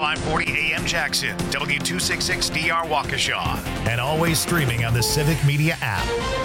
540 AM Jackson, W266DR Waukesha, and always streaming on the Civic Media app.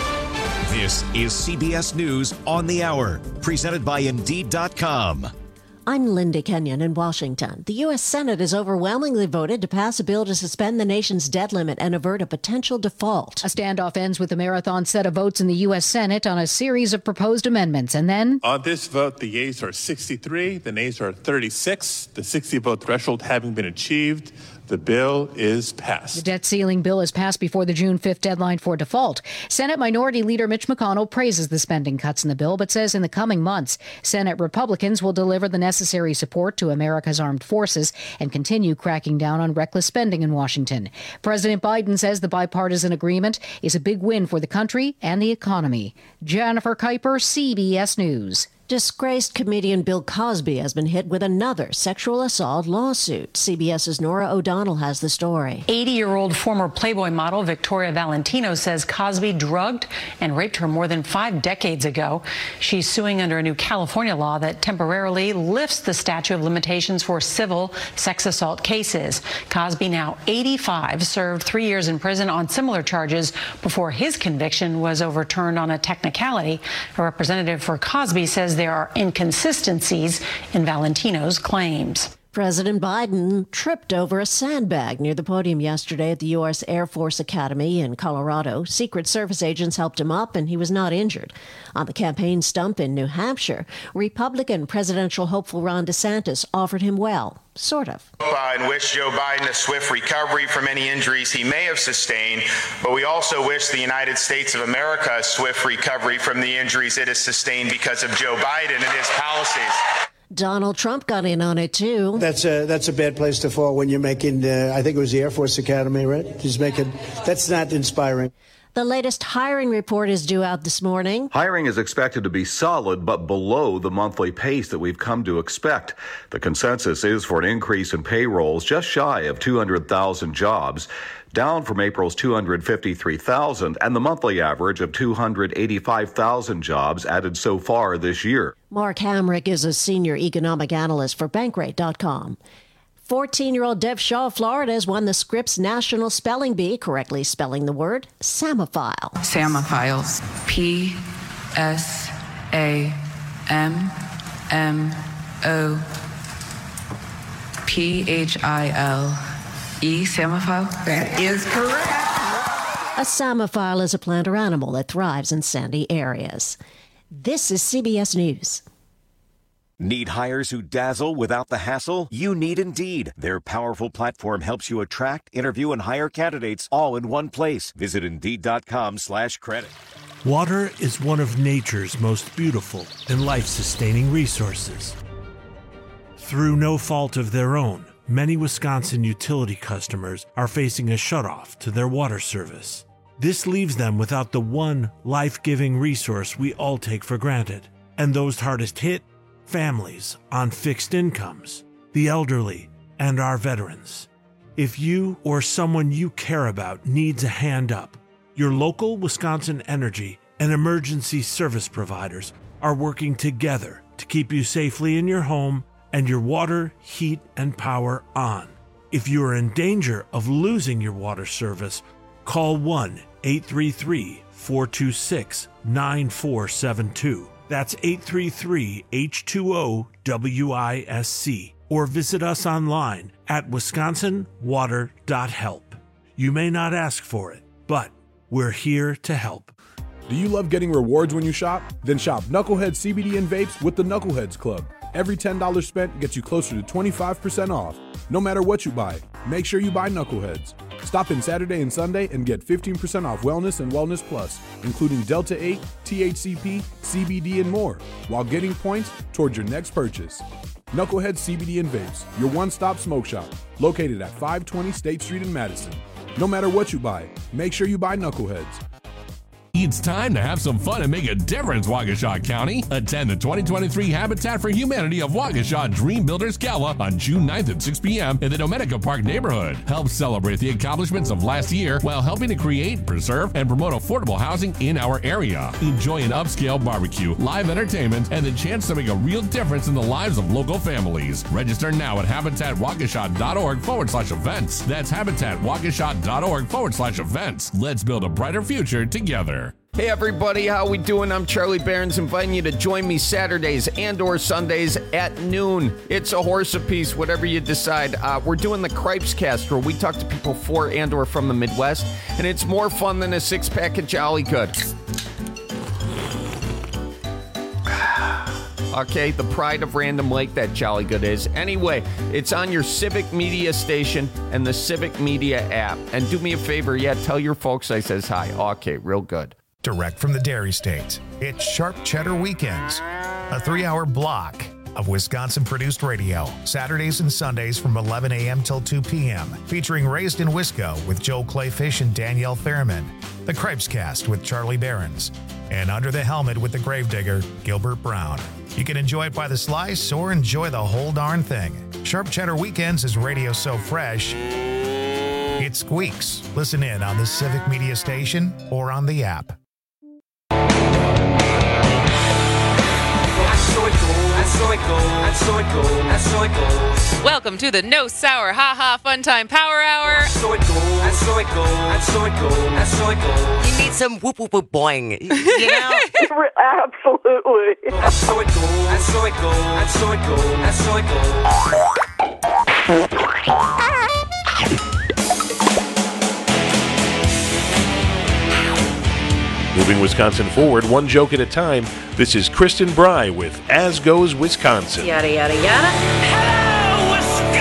This is CBS News on the Hour, presented by Indeed.com. I'm Linda Kenyon in Washington. The U.S. Senate has overwhelmingly voted to pass a bill to suspend the nation's debt limit and avert a potential default. A standoff ends with a marathon set of votes in the U.S. Senate on a series of proposed amendments. And then, on this vote, the yeas are 63, the nays are 36. The 60-vote threshold having been achieved, the bill is passed. The debt ceiling bill is passed before the June 5th deadline for default. Senate Minority Leader Mitch McConnell praises the spending cuts in the bill, but says in the coming months, Senate Republicans will deliver the necessary support to America's armed forces and continue cracking down on reckless spending in Washington. President Biden says the bipartisan agreement is a big win for the country and the economy. Jennifer Kuiper, CBS News. Disgraced comedian Bill Cosby has been hit with another sexual assault lawsuit. CBS's Nora O'Donnell has the story. 80-year-old former Playboy model Victoria Valentino says Cosby drugged and raped her more than 5 decades ago. She's suing under a new California law that temporarily lifts the statute of limitations for civil sex assault cases. Cosby, now 85, served 3 years in prison on similar charges before his conviction was overturned on a technicality. A representative for Cosby says there are inconsistencies in Valentino's claims. President Biden tripped over a sandbag near the podium yesterday at the U.S. Air Force Academy in Colorado. Secret Service agents helped him up, and he was not injured. On the campaign stump in New Hampshire, Republican presidential hopeful Ron DeSantis offered him well, sort of. And wish Joe Biden a swift recovery from any injuries he may have sustained, but we also wish the United States of America a swift recovery from the injuries it has sustained because of Joe Biden and his policies. Donald Trump got in on it, too. That's a bad place to fall when you're making, I think it was the Air Force Academy, right? That's not inspiring. The latest hiring report is due out this morning. Hiring is expected to be solid, but below the monthly pace that we've come to expect. The consensus is for an increase in payrolls just shy of 200,000 jobs, down from April's 253,000 and the monthly average of 285,000 jobs added so far this year. Mark Hamrick is a senior economic analyst for Bankrate.com. 14-year-old Dev Shaw of Florida has won the Scripps National Spelling Bee, correctly spelling the word Samophile. Samophile. P-S-A-M-M-O-P-H-I-L-E. Samophile? That is correct. A samophile is a plant or animal that thrives in sandy areas. This is CBS News. Need hires who dazzle without the hassle? You need Indeed. Their powerful platform helps you attract, interview, and hire candidates all in one place. Visit Indeed.com/credit. Water is one of nature's most beautiful and life-sustaining resources. Through no fault of their own, many Wisconsin utility customers are facing a shutoff to their water service. This leaves them without the one life-giving resource we all take for granted. And those hardest hit? Families on fixed incomes, the elderly, and our veterans. If you or someone you care about needs a hand up, your local Wisconsin Energy and emergency service providers are working together to keep you safely in your home and your water, heat, and power on. If you are in danger of losing your water service, call 1-833-426-9472. That's 833-H2O-WISC. Or visit us online at wisconsinwater.help. You may not ask for it, but we're here to help. Do you love getting rewards when you shop? Then shop Knucklehead CBD and vapes with the Knuckleheads Club. Every $10 spent gets you closer to 25% off. No matter what you buy, make sure you buy Knuckleheads. Stop in Saturday and Sunday and get 15% off Wellness and Wellness Plus, including Delta 8, THCP, CBD, and more, while getting points towards your next purchase. Knucklehead CBD and Vapes, your one-stop smoke shop, located at 520 State Street in Madison. No matter what you buy, make sure you buy Knuckleheads. It's time to have some fun and make a difference, Waukesha County. Attend the 2023 Habitat for Humanity of Waukesha Dream Builders Gala on June 9th at 6 p.m. in the Dominica Park neighborhood. Help celebrate the accomplishments of last year while helping to create, preserve, and promote affordable housing in our area. Enjoy an upscale barbecue, live entertainment, and the chance to make a real difference in the lives of local families. Register now at habitatwaukesha.org/events. That's habitatwaukesha.org/events. Let's build a brighter future together. Hey everybody, how we doing? I'm Charlie Behrens, inviting you to join me Saturdays and/or Sundays at noon. It's a horse apiece, whatever you decide. We're doing the Cripes Cast, where we talk to people for and/or from the Midwest, and it's more fun than a six-pack of Jolly Good. Okay, the pride of Random Lake, that Jolly Good is. Anyway, it's on your Civic Media station and the Civic Media app. And do me a favor, tell your folks I says hi. Okay, real good. Direct from the Dairy State, it's Sharp Cheddar Weekends, a 3-hour block of Wisconsin-produced radio, Saturdays and Sundays from 11 a.m. till 2 p.m., featuring Raised in Wisco with Joel Clayfish and Danielle Fairman, the Cripes Cast with Charlie Behrens, and Under the Helmet with the Gravedigger, Gilbert Brown. You can enjoy it by the slice or enjoy the whole darn thing. Sharp Cheddar Weekends is radio so fresh, it squeaks. Listen in on the Civic Media station or on the app. Welcome to the No Sour Ha Ha Fun Time Power Hour. You need some whoop whoop whoop boing, you know? Absolutely. Moving Wisconsin forward, one joke at a time. This is Kristen Bry with As Goes Wisconsin. Yada, yada, yada. Hello,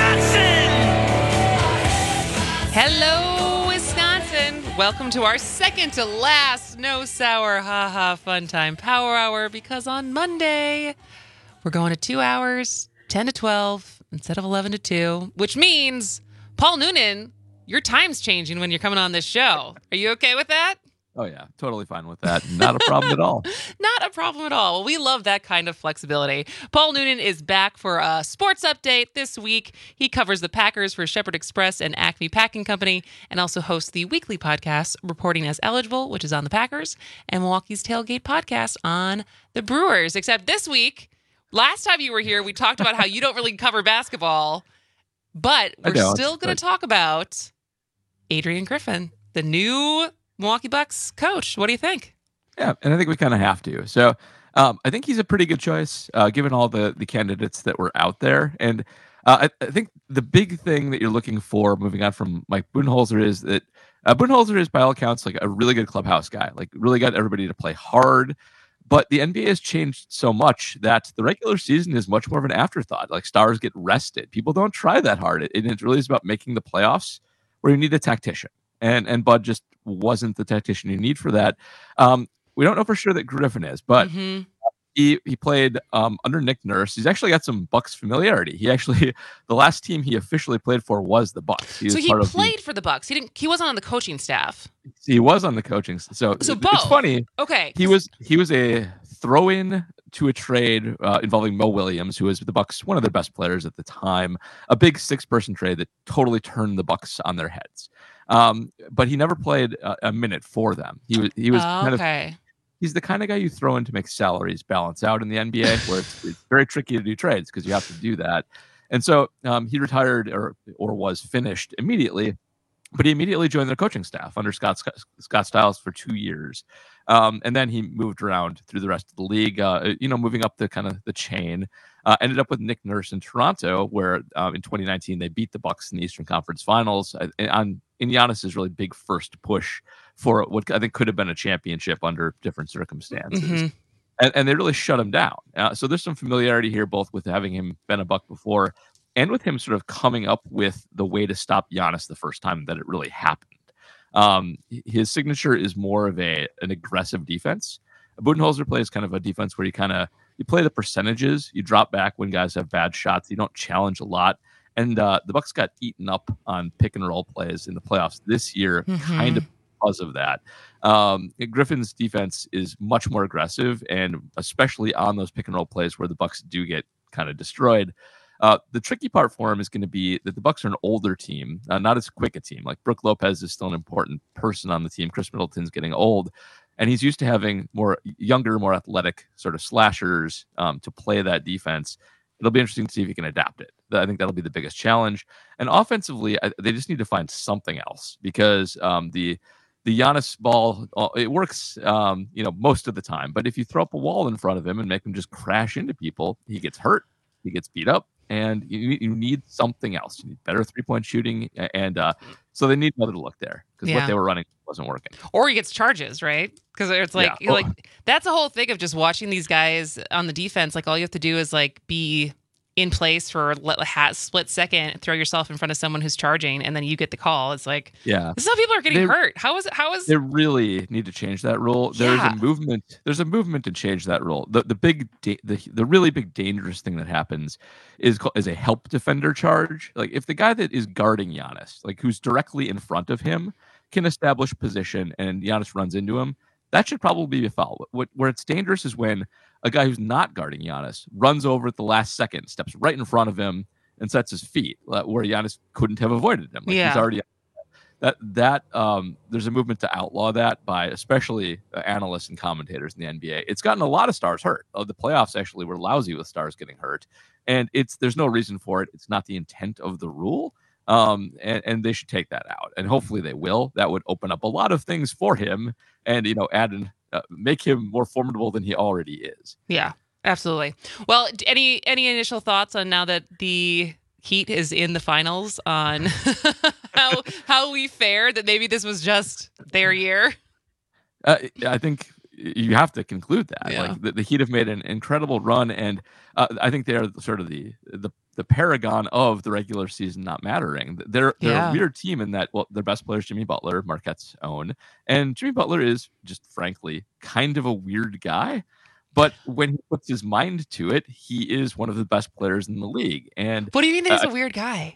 Wisconsin! Hello, Wisconsin! Welcome to our second to last No Sour Ha Ha Fun Time Power Hour, because on Monday, we're going to 2 hours, 10 to 12, instead of 11 to 2, which means, Paul Noonan, your time's changing when you're coming on this show. Are you okay with that? Oh, yeah. Totally fine with that. Not a problem at all. Not a problem at all. Well, we love that kind of flexibility. Paul Noonan is back for a sports update this week. He covers the Packers for Shepherd Express and Acme Packing Company, and also hosts the weekly podcast, Reporting as Eligible, which is on the Packers, and Milwaukee's Tailgate podcast on the Brewers. Except this week, last time you were here, we talked about how you don't really cover basketball, but we're still going to talk about Adrian Griffin, the new Milwaukee Bucks coach. What do you think? Yeah, and I think we kind of have to. So I think he's a pretty good choice, given all the candidates that were out there. And I think the big thing that you're looking for moving on from Mike Budenholzer is that Budenholzer is, by all accounts, like a really good clubhouse guy, like really got everybody to play hard. But the NBA has changed so much that the regular season is much more of an afterthought. Like, stars get rested. People don't try that hard. It really is about making the playoffs, where you need a tactician. And Bud just wasn't the tactician you need for that. We don't know for sure that Griffin is, but he played under Nick Nurse. He's actually got some Bucks familiarity. The last team he officially played for was the Bucks. So he played for the Bucks. He wasn't on the coaching staff. He was on the coaching. So both. It's funny. Okay. He was a throw-in to a trade involving Mo Williams, who was the Bucks, one of their best players at the time. A big 6-person trade that totally turned the Bucks on their heads. But he never played a minute for them. He was he's the kind of guy you throw in to make salaries balance out in the NBA, where it's very tricky to do trades because you have to do that. And so he retired or was finished immediately, but he immediately joined the coaching staff under Scott Skiles for 2 years. And then he moved around through the rest of the league, moving up the kind of the chain. Ended up with Nick Nurse in Toronto, where in 2019 they beat the Bucks in the Eastern Conference Finals in Giannis's really big first push for what I think could have been a championship under different circumstances. Mm-hmm. And they really shut him down. So there's some familiarity here, both with having him been a Buck before and with him sort of coming up with the way to stop Giannis the first time that it really happened. His signature is more of an aggressive defense. Budenholzer plays kind of a defense where you play the percentages, you drop back when guys have bad shots, you don't challenge a lot. And the Bucks got eaten up on pick and roll plays in the playoffs this year, kind of because of that. Griffin's defense is much more aggressive, and especially on those pick and roll plays where the Bucks do get kind of destroyed. The tricky part for him is going to be that the Bucks are an older team, not as quick a team. Like Brooke Lopez is still an important person on the team. Chris Middleton's getting old, and he's used to having more younger, more athletic sort of slashers to play that defense. It'll be interesting to see if he can adapt it. I think that'll be the biggest challenge. And offensively, they just need to find something else, because the Giannis ball, it works, most of the time. But if you throw up a wall in front of him and make him just crash into people, he gets hurt, he gets beat up, and you need something else. You need better three-point shooting, and so they need another look there, because what they were running wasn't working. Or he gets charges, right? Because it's like, that's the whole thing of just watching these guys on the defense. Like, all you have to do is like be in place for a split second, throw yourself in front of someone who's charging, and then you get the call. It's like, this is how people are getting hurt. How is they really need to change that rule? There's a movement to change that rule. The really big dangerous thing that happens is a help defender charge. Like, if the guy that is guarding Giannis, like who's directly in front of him, can establish position and Giannis runs into him, that should probably be a foul. Where it's dangerous is when a guy who's not guarding Giannis runs over at the last second, steps right in front of him, and sets his feet where Giannis couldn't have avoided him. Like, he's already there's a movement to outlaw that by especially analysts and commentators in the NBA. It's gotten a lot of stars hurt. The playoffs actually were lousy with stars getting hurt, and there's no reason for it. It's not the intent of the rule. And they should take that out, and hopefully they will. That would open up a lot of things for him, and make him more formidable than he already is. Yeah, absolutely. Well, any initial thoughts on, now that the Heat is in the finals, on how we fared? That maybe this was just their year. I think you have to conclude that. Yeah. Like the Heat have made an incredible run, and I think they're sort of the paragon of the regular season not mattering. They're a weird team in that, their best player is Jimmy Butler, Marquette's own, and Jimmy Butler is just frankly kind of a weird guy. But when he puts his mind to it, he is one of the best players in the league. And what do you mean that he's a weird guy?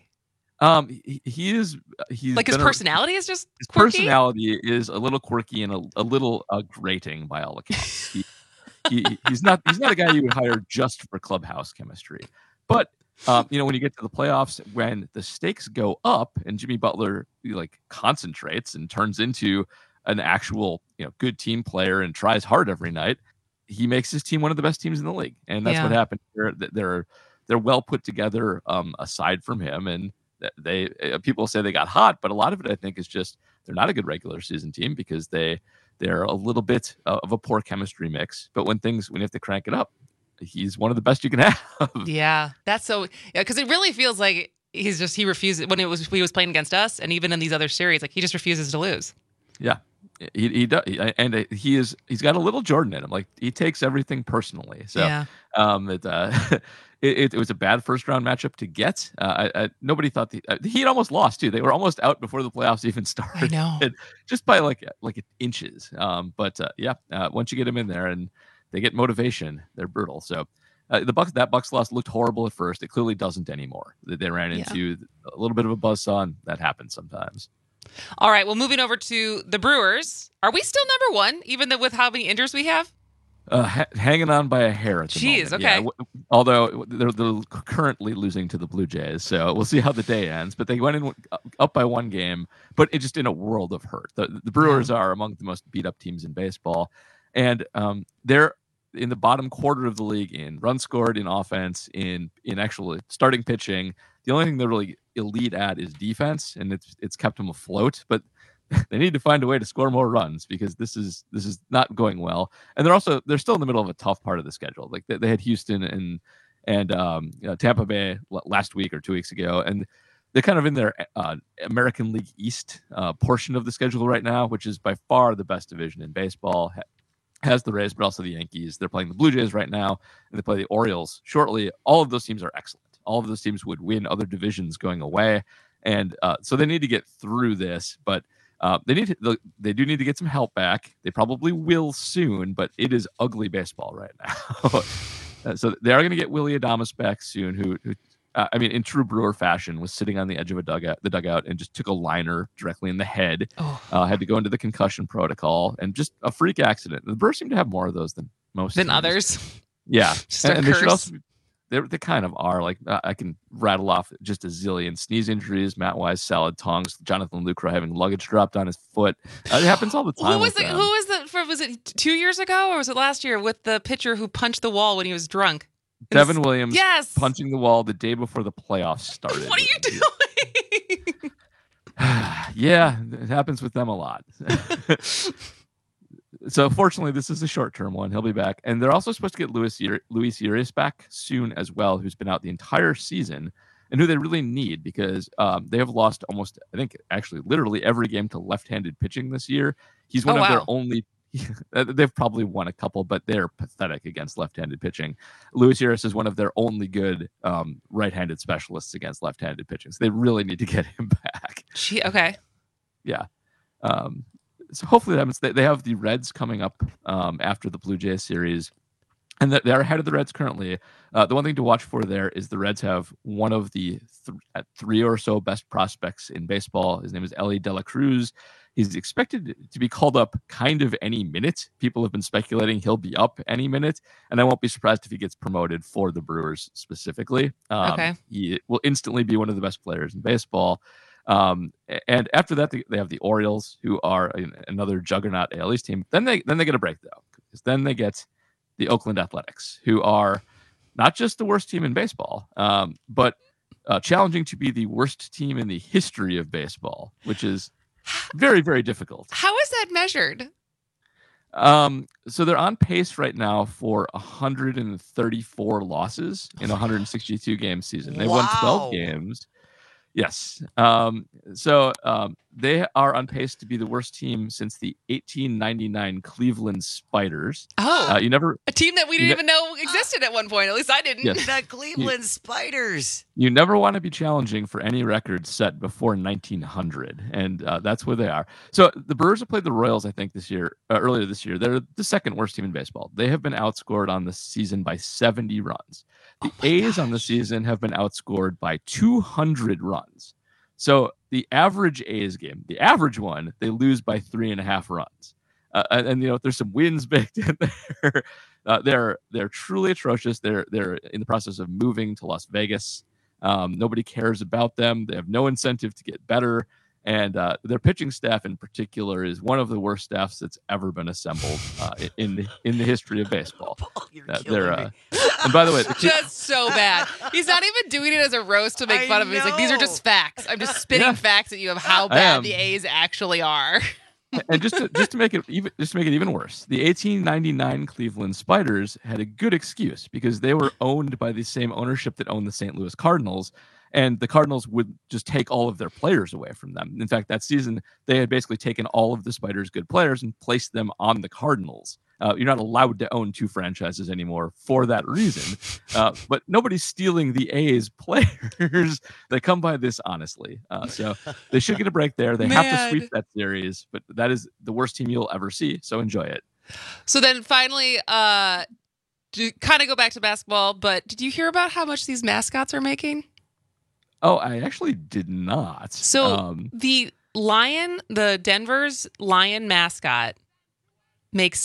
He's like, his personality is just his quirky? Personality is a little quirky and a little grating by all accounts. He's not a guy you would hire just for clubhouse chemistry. But when you get to the playoffs, when the stakes go up and Jimmy Butler concentrates and turns into an actual good team player and tries hard every night, he makes his team one of the best teams in the league. And that's what happened here. They're well put together aside from him, and people say they got hot, but a lot of it I think is just they're not a good regular season team because they're a little bit of a poor chemistry mix. But when you have to crank it up, he's one of the best you can have. Yeah, that's so. Because it really feels like he refuses when he was playing against us, and even in these other series, like he just refuses to lose. Yeah, he does, and he's got a little Jordan in him. Like, he takes everything personally. So it was a bad first round matchup to get. Nobody thought he'd almost lost too. They were almost out before the playoffs even started. I know, just by like inches. But once you get him in there and they get motivation, they're brutal. So that Bucks loss looked horrible at first. It clearly doesn't anymore. They ran into a little bit of a buzzsaw, and that happens sometimes. All right. Well, moving over to the Brewers. Are we still number one, even with how many injuries we have? Hanging on by a hair at the moment. Okay. Yeah, although they're currently losing to the Blue Jays, so we'll see how the day ends. But they went in up by one game, but it just in a world of hurt. The Brewers are among the most beat up teams in baseball, and they're in the bottom quarter of the league in runs scored, in offense, in actual starting pitching. The only thing they're really elite at is defense, and it's kept them afloat. But they need to find a way to score more runs because this is not going well. And they're still in the middle of a tough part of the schedule. Like they had Houston and Tampa Bay last week or 2 weeks ago, and they're kind of in their American League East portion of the schedule right now, which is by far the best division in baseball. Has the Rays, but also the Yankees. They're playing the Blue Jays right now, and they play the Orioles shortly. All of those teams are excellent. All of those teams would win other divisions going away, and so they need to get through this. But they do need to get some help back. They probably will soon, but it is ugly baseball right now. So they are going to get Willy Adames back soon, who in true Brewer fashion, was sitting on the edge of the dugout, and just took a liner directly in the head. Had to go into the concussion protocol, and just a freak accident. The Brewers seem to have more of those than most teams. Others. Yeah, and they should also. They kind of are. Like, I can rattle off just a zillion sneeze injuries, Matt Wise, salad tongues, Jonathan Lucroy having luggage dropped on his foot. It happens all the time. Who was it 2 years ago, or was it last year, with the pitcher who punched the wall when he was drunk? Devin Williams, yes, punching the wall the day before the playoffs started. What are you doing? Yeah, it happens with them a lot. So fortunately, this is a short-term one. He'll be back. And they're also supposed to get Luis Urias back soon as well, who's been out the entire season, and who they really need because they have lost almost, I think, actually literally every game to left-handed pitching this year. He's one of their only... They've probably won a couple, but they're pathetic against left-handed pitching. Luis Urias is one of their only good right-handed specialists against left-handed pitching. So they really need to get him back. Okay. Yeah. So hopefully that happens. They have the Reds coming up after the Blue Jays series, and they're ahead of the Reds currently. The one thing to watch for there is the Reds have one of the three or so best prospects in baseball. His name is Elly De La Cruz. He's expected to be called up kind of any minute. People have been speculating he'll be up any minute, and I won't be surprised if he gets promoted for the Brewers specifically. He will instantly be one of the best players in baseball. And after that, they have the Orioles, who are another juggernaut AL East team. Then they get a break, though, because then they get the Oakland Athletics, who are not just the worst team in baseball, but challenging to be the worst team in the history of baseball, which is very, very difficult. How is that measured? So they're on pace right now for 134 losses in a 162 game season. They've won 12 games. Yes. So they are on pace to be the worst team since the 1899 Cleveland Spiders. A team that we didn't even know existed at one point. At least I didn't. Yes. The Cleveland Spiders. You never want to be challenging for any record set before 1900, and that's where they are. So the Brewers have played the Royals, I think, earlier this year. They're the second worst team in baseball. They have been outscored on the season by 70 runs. The A's on the season have been outscored by 200 runs. So the average A's game, the average one, they lose by 3.5 runs. And there's some wins baked in there. They're truly atrocious. They're in the process of moving to Las Vegas. Nobody cares about them. They have no incentive to get better. And their pitching staff in particular is one of the worst staffs that's ever been assembled in the history of baseball. And by the way, just so bad. He's not even doing it as a roast to make fun of him. He's like, these are just facts. I'm just spitting facts at you of how bad the A's actually are. And just to make it even worse, the 1899 Cleveland Spiders had a good excuse because they were owned by the same ownership that owned the St. Louis Cardinals. And the Cardinals would just take all of their players away from them. In fact, that season, they had basically taken all of the Spiders' good players and placed them on the Cardinals. You're not allowed to own two franchises anymore for that reason. But nobody's stealing the A's players. They come by this honestly. So they should get a break there. They have to sweep that series, but that is the worst team you'll ever see. So enjoy it. So then finally, to kind of go back to basketball, but did you hear about how much these mascots are making? Oh, I actually did not. So the Denver's Lion mascot makes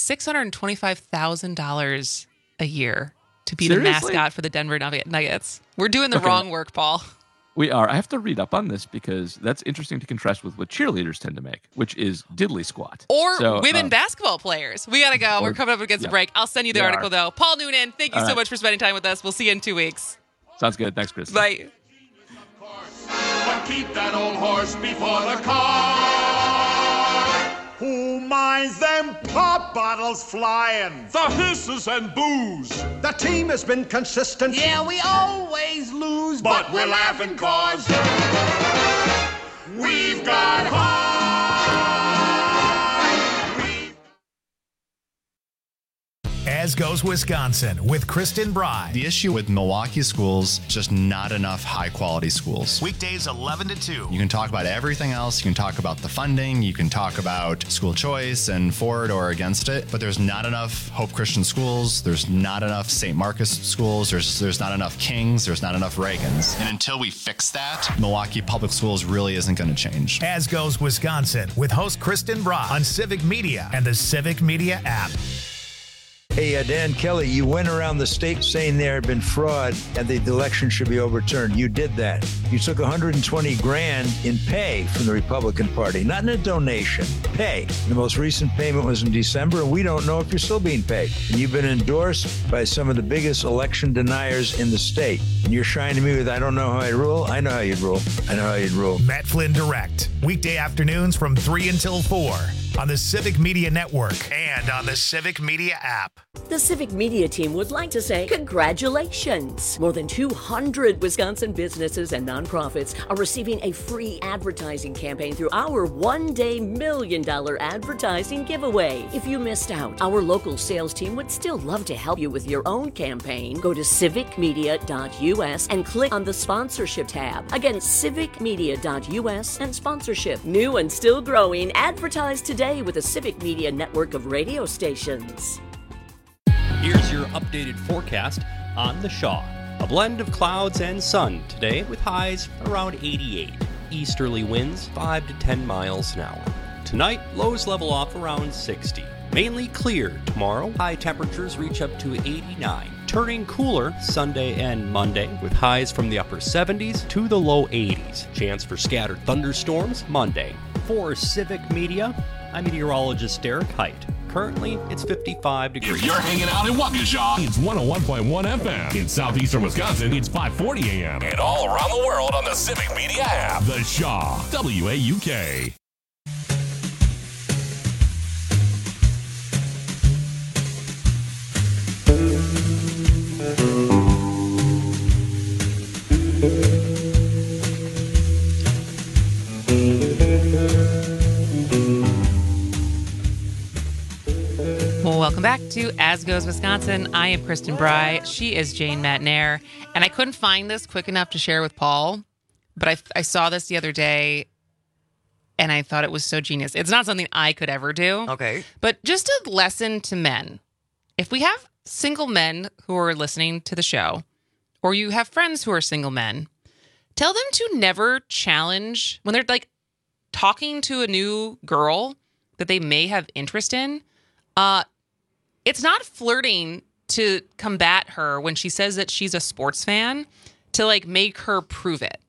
$625,000 a year to be the mascot for the Denver Nuggets. We're doing the wrong work, Paul. We are. I have to read up on this because that's interesting to contrast with what cheerleaders tend to make, which is diddly squat. Or women basketball players. We got to go. We're coming up against a break. I'll send you the article, though. Paul Noonan, thank you so much for spending time with us. We'll see you in 2 weeks. Sounds good. Thanks, Chris. Bye. But keep that old horse before the car. Who minds them pop bottles flying? The hisses and booze. The team has been consistent. Yeah, we always lose. But we're laughing cause we've got heart. As Goes Wisconsin with Kristen Bry. The issue with Milwaukee schools, just not enough high-quality schools. Weekdays 11 to 2. You can talk about everything else. You can talk about the funding. You can talk about school choice and for it or against it. But there's not enough Hope Christian schools. There's not enough St. Marcus schools. There's not enough Kings. There's not enough Reagans. And until we fix that, Milwaukee Public Schools really isn't going to change. As Goes Wisconsin with host Kristen Bry on Civic Media and the Civic Media app. Hey, Dan Kelly, you went around the state saying there had been fraud and the election should be overturned. You did that. You took $120,000 in pay from the Republican Party, not in a donation, pay. The most recent payment was in December, and we don't know if you're still being paid. And you've been endorsed by some of the biggest election deniers in the state. And you're shining me with, I don't know how I rule. I know how you'd rule. I know how you'd rule. Matt Flynn Direct, weekday afternoons from 3 until 4 on the Civic Media Network and on the Civic Media app. The Civic Media team would like to say congratulations. More than 200 Wisconsin businesses and nonprofits are receiving a free advertising campaign through our one-day $1 million advertising giveaway. If you missed out, our local sales team would still love to help you with your own campaign. Go to civicmedia.us and click on the sponsorship tab. Again, civicmedia.us and sponsorship. New and still growing, advertise today with the Civic Media network of radio stations. Here's your updated forecast on the Shaw. A blend of clouds and sun today with highs around 88. Easterly winds 5 to 10 miles an hour. Tonight, lows level off around 60. Mainly clear tomorrow. High temperatures reach up to 89. Turning cooler Sunday and Monday with highs from the upper 70s to the low 80s. Chance for scattered thunderstorms Monday. For Civic Media, I'm meteorologist Derek Height. Currently, it's 55 degrees. If you're hanging out in Waukesha, it's 101.1 FM. In southeastern Wisconsin, it's 540 AM. And all around the world on the Civic Media app. The Shaw, WAUK. Welcome back to As Goes Wisconsin. I am Kristen Bry. She is Jane Matnair. And I couldn't find this quick enough to share with Paul, but I saw this the other day, and I thought it was so genius. It's not something I could ever do. Okay. But just a lesson to men. If we have single men who are listening to the show, or you have friends who are single men, tell them to never challenge when they're like talking to a new girl that they may have interest in. It's not flirting to combat her when she says that she's a sports fan to like make her prove it.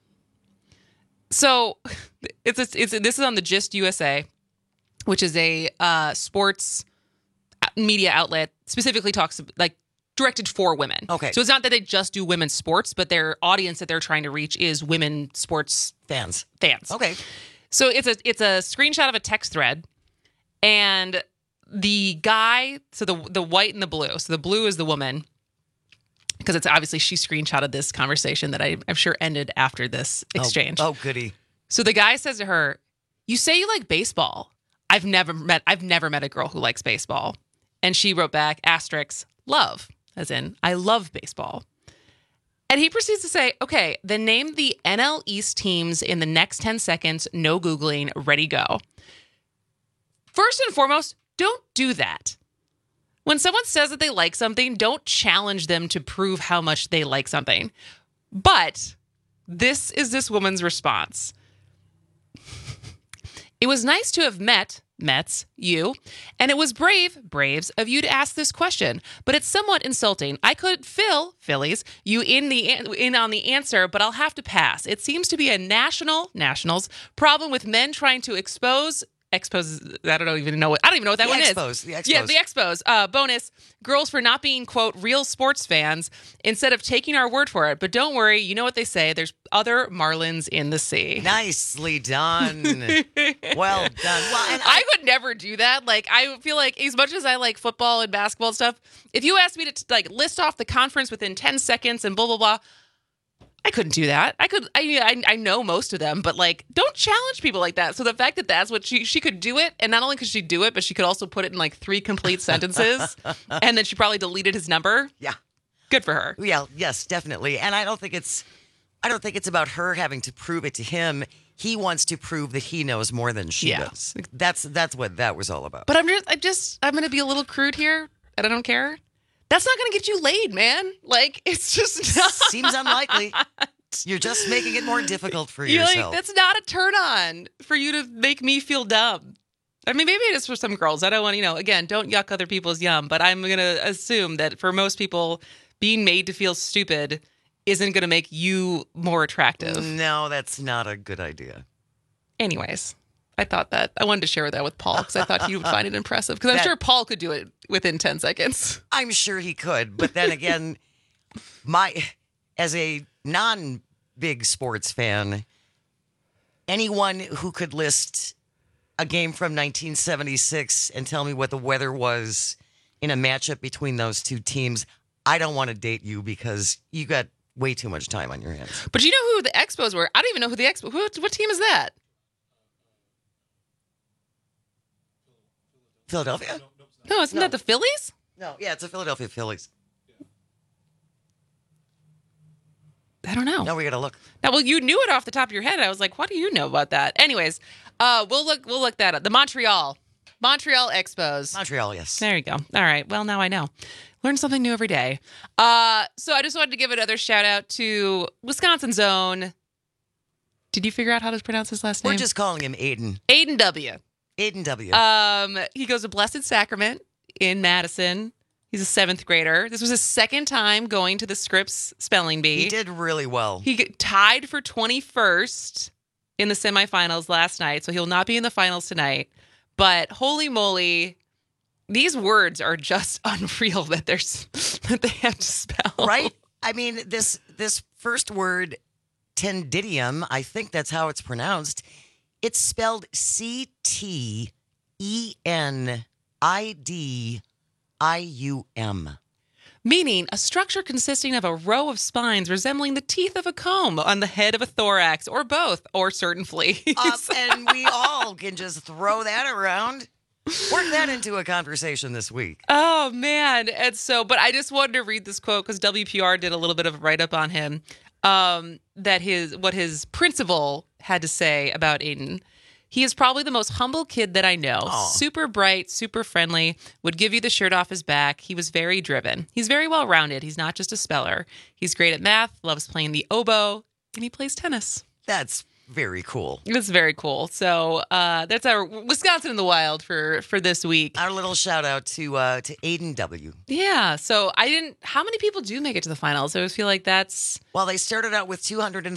So this is on the Gist USA, which is a sports media outlet, specifically talks like directed for women. Okay. So it's not that they just do women's sports, but their audience that they're trying to reach is women sports fans. Okay. So it's a screenshot of a text thread, and the guy, so the white and the blue. So the blue is the woman, because it's obviously she screenshotted this conversation that I'm sure ended after this exchange. Oh, goody. So the guy says to her, "You say you like baseball. I've never met a girl who likes baseball." And she wrote back, asterisk, love, as in, I love baseball. And he proceeds to say, okay, then name the NL East teams in the next 10 seconds, no Googling, ready, go. First and foremost, don't do that. When someone says that they like something, don't challenge them to prove how much they like something. But this is this woman's response. It was nice to have Mets, you, and it was Braves of you to ask this question, but it's somewhat insulting. I could Phillies, you in on the answer, but I'll have to pass. It seems to be a Nationals problem with men trying to expose, I don't even know what that one is. The Expos. Yeah, the Expos. Bonus, girls for not being, quote, real sports fans instead of taking our word for it. But don't worry, you know what they say. There's other Marlins in the sea. Nicely done. Well done. Well, and I would never do that. Like, I feel like as much as I like football and basketball stuff, if you asked me to like list off the conference within 10 seconds and blah, blah, blah, I couldn't do that. I know most of them, but like, don't challenge people like that. So the fact that that's what she could do it, and not only could she do it, but she could also put it in like 3 complete sentences, and then she probably deleted his number. Yeah. Good for her. Yeah, yes, definitely. And I don't think it's about her having to prove it to him. He wants to prove that he knows more than she does. That's what that was all about. But I'm going to be a little crude here, and I don't care. That's not going to get you laid, man. Like, it's just not. Seems unlikely. You're just making it more difficult for yourself. Like, that's not a turn on for you to make me feel dumb. I mean, maybe it is for some girls. I don't want to, again, don't yuck other people's yum. But I'm going to assume that for most people, being made to feel stupid isn't going to make you more attractive. No, that's not a good idea. Anyways, I wanted to share that with Paul because I thought he would find it impressive. Because I'm sure Paul could do it within 10 seconds. I'm sure he could. But then again, as a non-big sports fan, anyone who could list a game from 1976 and tell me what the weather was in a matchup between those two teams, I don't want to date you because you got way too much time on your hands. But you know who the Expos were? I don't even know who the Expos. What team is that? Philadelphia? No, isn't that the Phillies? No, yeah, it's the Philadelphia Phillies. I don't know. Now we got to look. Now, well, you knew it off the top of your head. I was like, what do you know about that? Anyways, we'll look that up. The Montreal Expos. Montreal, yes. There you go. All right. Well, now I know. Learn something new every day. So I just wanted to give another shout out to Wisconsin's own. Did you figure out how to pronounce his last name? We're just calling him Aiden. Aiden W. Aiden W. He goes to Blessed Sacrament in Madison. He's a 7th grader. This was his 2nd time going to the Scripps Spelling Bee. He did really well. He tied for 21st in the semifinals last night, so he'll not be in the finals tonight. But holy moly, these words are just unreal that they have to spell. Right? I mean, this first word, tendidium, I think that's how it's pronounced. It's spelled C-T-E-N-I-D-I-U-M. Meaning a structure consisting of a row of spines resembling the teeth of a comb on the head of a thorax, or both, or certain fleas. And we all can just throw that around. Work that into a conversation this week. Oh, man. And so, but I just wanted to read this quote because WPR did a little bit of a write-up on him. What his principal had to say about Aiden. He is probably the most humble kid that I know. Aww. Super bright, super friendly, would give you the shirt off his back. He was very driven. He's very well-rounded. He's not just a speller. He's great at math, loves playing the oboe, and he plays tennis. That's very cool. It's very cool. So that's our Wisconsin in the Wild for this week. Our little shout out to Aiden W. Yeah. So how many people do make it to the finals? I always feel like that's... Well, they started out with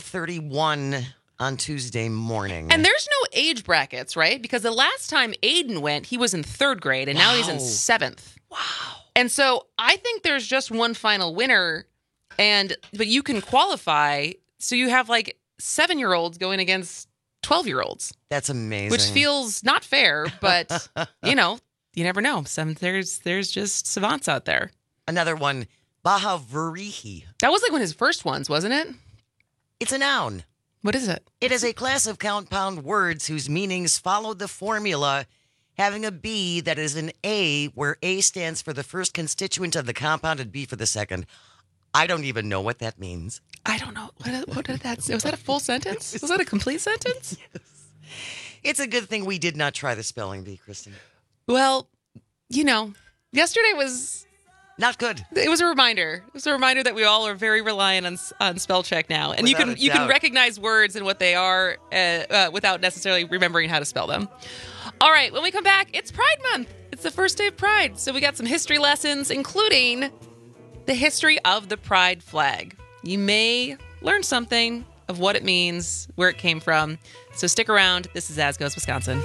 231 on Tuesday morning. And there's no age brackets, right? Because the last time Aiden went, he was in 3rd grade, and now he's in 7th. Wow. And so I think there's just one final winner, but you can qualify. So you have like 7-year-olds going against 12-year-olds. That's amazing. Which feels not fair, but you never know. There's just savants out there. Another one, Bahavarihi. That was like one of his first ones, wasn't it? It's a noun. What is it? It is a class of compound words whose meanings follow the formula having a B that is an A, where A stands for the first constituent of the compound and B for the second. I don't even know what that means. I don't know. What did that say? Was that a full sentence? Was that a complete sentence? Yes. It's a good thing we did not try the spelling bee, Kristen. Well, yesterday was... Not good. It was a reminder. It was a reminder that we all are very reliant on spell check now. And you can recognize words and what they are without necessarily remembering how to spell them. All right, when we come back, it's Pride Month. It's the first day of Pride. So we got some history lessons, including the history of the Pride flag. You may learn something of what it means, where it came from. So stick around. This is As Goes Wisconsin.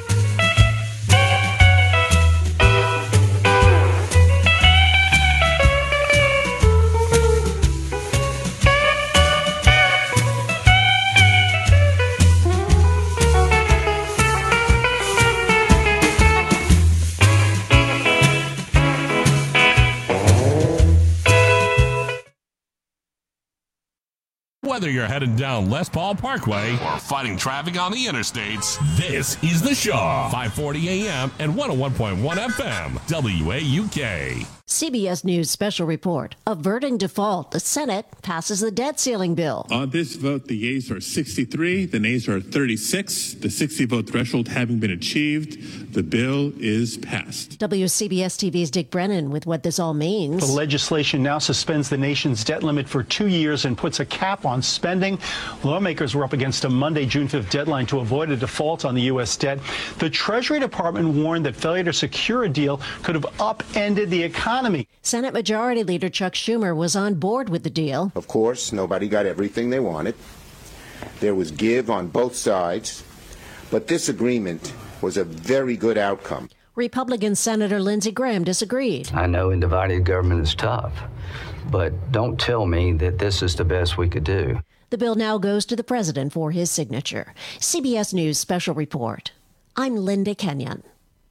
Whether you're heading down Les Paul Parkway or fighting traffic on the interstates, this is The Shaw. 540 AM and 101.1 FM, WAUK. CBS News special report. Averting default. The Senate passes the debt ceiling bill. On this vote, the yeas are 63, the nays are 36. The 60-vote threshold having been achieved, the bill is passed. WCBS TV's Dick Brennan with what this all means. The legislation now suspends the nation's debt limit for 2 years and puts a cap on spending. Lawmakers were up against a Monday, June 5th deadline to avoid a default on the U.S. debt. The Treasury Department warned that failure to secure a deal could have upended the economy. Senate Majority Leader Chuck Schumer was on board with the deal. Of course, nobody got everything they wanted. There was give on both sides, but this agreement was a very good outcome. Republican Senator Lindsey Graham disagreed. I know in divided government is tough, but don't tell me that this is the best we could do. The bill now goes to the president for his signature. CBS News special report. I'm Linda Kenyon.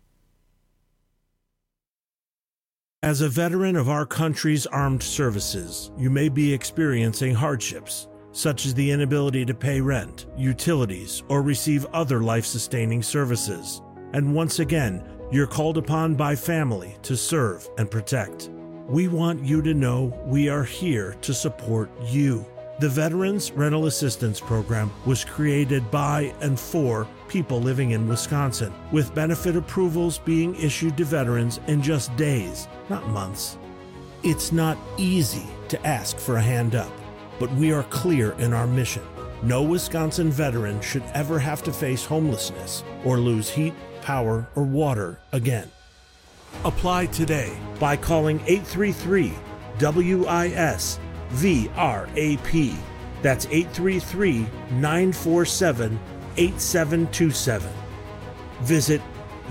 As a veteran of our country's armed services, you may be experiencing hardships, such as the inability to pay rent, utilities, or receive other life-sustaining services. And once again, you're called upon by family to serve and protect. We want you to know we are here to support you. The Veterans Rental Assistance Program was created by and for people living in Wisconsin, with benefit approvals being issued to veterans in just days, not months. It's not easy to ask for a hand up, but we are clear in our mission. No Wisconsin veteran should ever have to face homelessness or lose heat, power, or water again. Apply today by calling 833-WIS-VRAP. That's 833-947-8727. Visit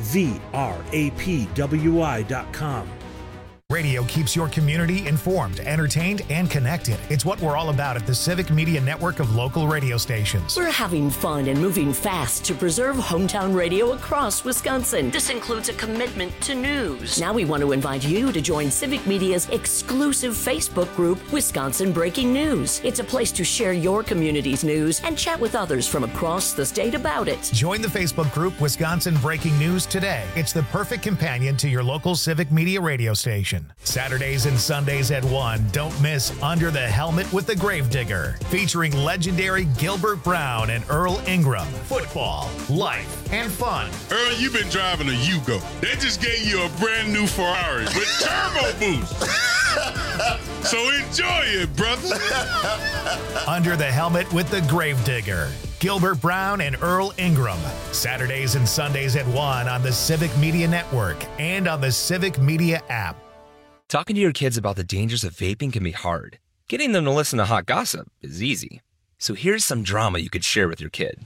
VRAPWI.com. Radio keeps your community informed, entertained, and connected. It's what we're all about at the Civic Media Network of local radio stations. We're having fun and moving fast to preserve hometown radio across Wisconsin. This includes a commitment to news. Now we want to invite you to join Civic Media's exclusive Facebook group, Wisconsin Breaking News. It's a place to share your community's news and chat with others from across the state about it. Join the Facebook group Wisconsin Breaking News today. It's the perfect companion to your local Civic Media radio station. Saturdays and Sundays at 1, don't miss Under the Helmet with the Gravedigger, featuring legendary Gilbert Brown and Earl Ingram. Football, life, and fun. Earl, you've been driving a Yugo. They just gave you a brand new Ferrari with turbo boost. So enjoy it, brother. Under the Helmet with the Gravedigger. Gilbert Brown and Earl Ingram. Saturdays and Sundays at 1 on the Civic Media Network and on the Civic Media app. Talking to your kids about the dangers of vaping can be hard. Getting them to listen to hot gossip is easy. So here's some drama you could share with your kid.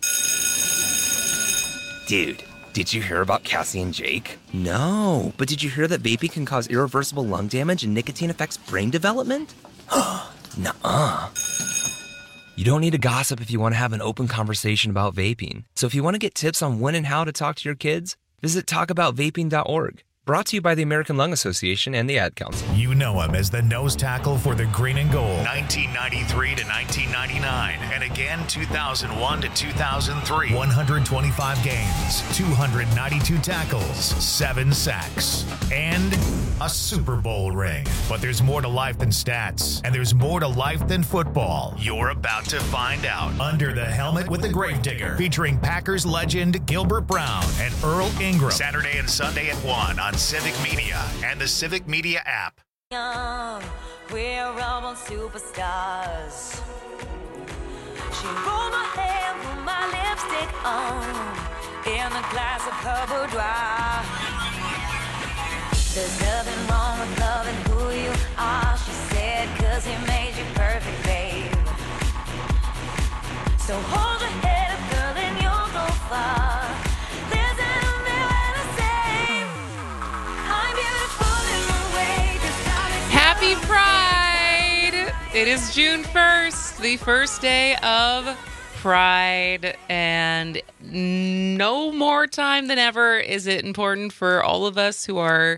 Dude, did you hear about Cassie and Jake? No, but did you hear that vaping can cause irreversible lung damage and nicotine affects brain development? Nuh-uh. You don't need to gossip if you want to have an open conversation about vaping. So if you want to get tips on when and how to talk to your kids, visit talkaboutvaping.org. Brought to you by the American Lung Association and the Ad Council. You know him as the nose tackle for the Green and Gold, 1993 to 1999, and again 2001 to 2003. 125 games, 292 tackles, 7 sacks, and a Super Bowl ring. But there's more to life than stats, and there's more to life than football. You're about to find out. Under the Helmet with the Gravedigger, featuring Packers legend Gilbert Brown and Earl Ingram. Saturday and Sunday at 1 on Civic Media and the Civic Media app. Young, we're all on superstars. She rolled my hair, put my lipstick on, in a glass of her boudoir. There's nothing wrong with loving who you are, she said, 'cause he made you perfect, babe. So hold your head up, girl, and you'll go far. Listen to me when I say, I'm beautiful in the way this time is Happy Pride! It is June 1st, the first day of Pride, and no more time than ever is it important for all of us who are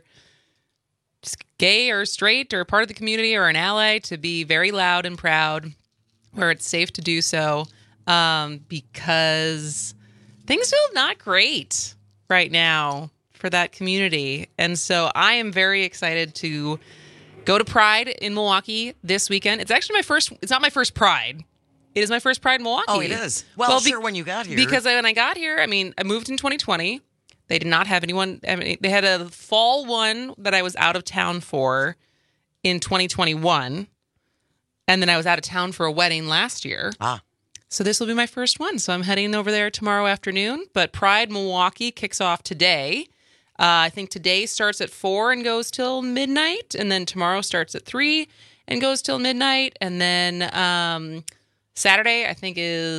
gay or straight or part of the community or an ally to be very loud and proud where it's safe to do so, because things feel not great right now for that community. And so I am very excited to go to Pride in Milwaukee this weekend. It's actually it's not my first Pride. It is my first Pride in Milwaukee. Oh, it is? Well, sure, when you got here. Because when I got here, I moved in 2020. They did not have anyone. They had a fall one that I was out of town for in 2021. And then I was out of town for a wedding last year. So this will be my first one. So I'm heading over there tomorrow afternoon. But Pride Milwaukee kicks off today. I think today starts at 4 and goes till midnight. And then tomorrow starts at 3 and goes till midnight. And then Saturday, I think,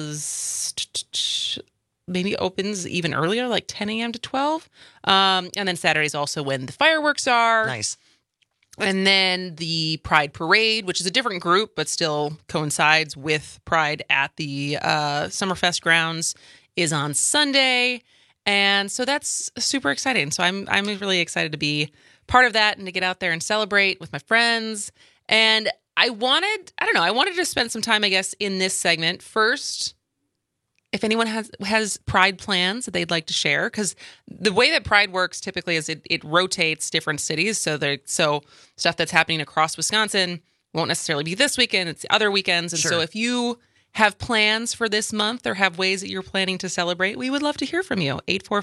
is maybe opens even earlier, like 10 a.m. to 12. And then Saturday is also when the fireworks are. Nice. And then the Pride Parade, which is a different group, but still coincides with Pride at the Summerfest grounds, is on Sunday. And so that's super exciting. So I'm really excited to be part of that and to get out there and celebrate with my friends. And I wanted to spend some time, I guess, in this segment. First, if anyone has Pride plans that they'd like to share, because the way that Pride works typically is it rotates different cities. So stuff that's happening across Wisconsin won't necessarily be this weekend. It's other weekends. And so if you have plans for this month or have ways that you're planning to celebrate, we would love to hear from you.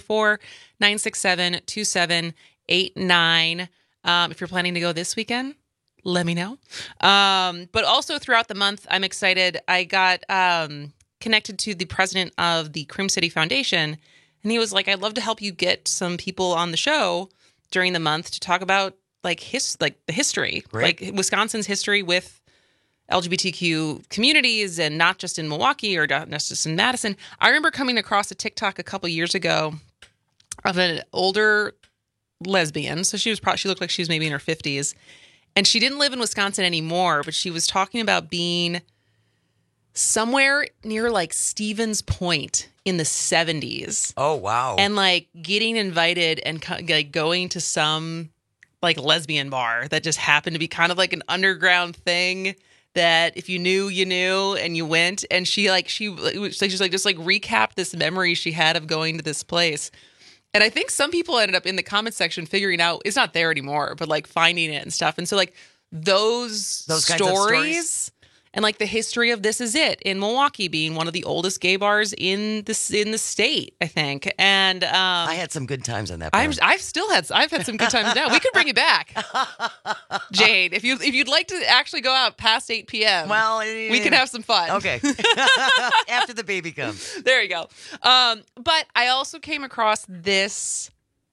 844-967-2789. If you're planning to go this weekend, let me know. But also throughout the month, I'm excited. I got connected to the president of the Cream City Foundation, and he was like, I'd love to help you get some people on the show during the month to talk about the history, Great. like Wisconsin's history with LGBTQ communities, and not just in Milwaukee or not just in Madison. I remember coming across a TikTok a couple years ago of an older lesbian. So she looked like she was maybe in her 50s, and she didn't live in Wisconsin anymore, but she was talking about being somewhere near like Stevens Point in the 70s. Oh, wow. And like getting invited and like going to some like lesbian bar that just happened to be kind of like an underground thing that if you knew, you knew, and you went. And she just recapped this memory she had of going to this place. And I think some people ended up in the comment section figuring out it's not there anymore, but like finding it and stuff. And so like those stories and like the history of This Is It in Milwaukee being one of the oldest gay bars in the state, I think. And I had some good times on that bar. I've had some good times now. We could bring it back, Jade. If you'd like to actually go out past 8 p.m. Well, we can have some fun. Okay. After the baby comes. There you go. But I also came across this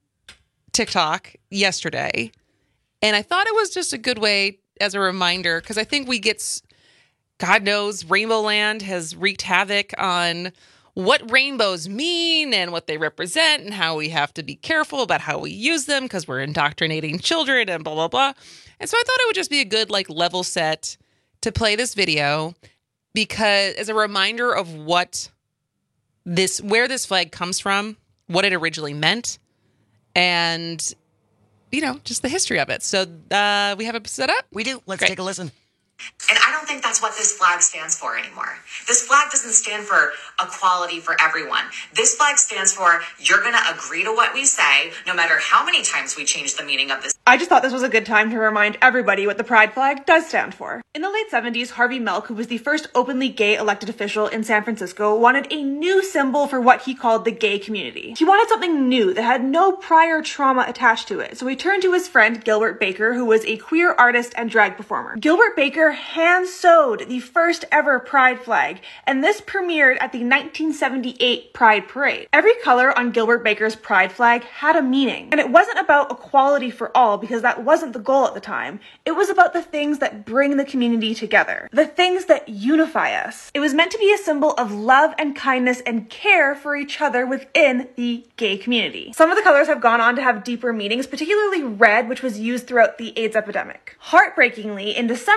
TikTok yesterday, and I thought it was just a good way as a reminder, because I think we get, God knows, Rainbow Land has wreaked havoc on what rainbows mean and what they represent and how we have to be careful about how we use them because we're indoctrinating children and blah, blah, blah. And so I thought it would just be a good like level set to play this video, because as a reminder of where this flag comes from, what it originally meant, and, just the history of it. So we have it set up? We do. Let's take a listen. And I don't think that's what this flag stands for anymore. This flag doesn't stand for equality for everyone. This flag stands for you're going to agree to what we say, no matter how many times we change the meaning of this. I just thought this was a good time to remind everybody what the pride flag does stand for. In the late 70s, Harvey Milk, who was the first openly gay elected official in San Francisco, wanted a new symbol for what he called the gay community. He wanted something new that had no prior trauma attached to it. So he turned to his friend Gilbert Baker, who was a queer artist and drag performer. Gilbert Baker hand-sewed the first ever pride flag, and this premiered at the 1978 Pride Parade. Every color on Gilbert Baker's pride flag had a meaning, and it wasn't about equality for all, because that wasn't the goal at the time. It was about the things that bring the community together, the things that unify us. It was meant to be a symbol of love and kindness and care for each other within the gay community. Some of the colors have gone on to have deeper meanings, particularly red, which was used throughout the AIDS epidemic. Heartbreakingly, in December of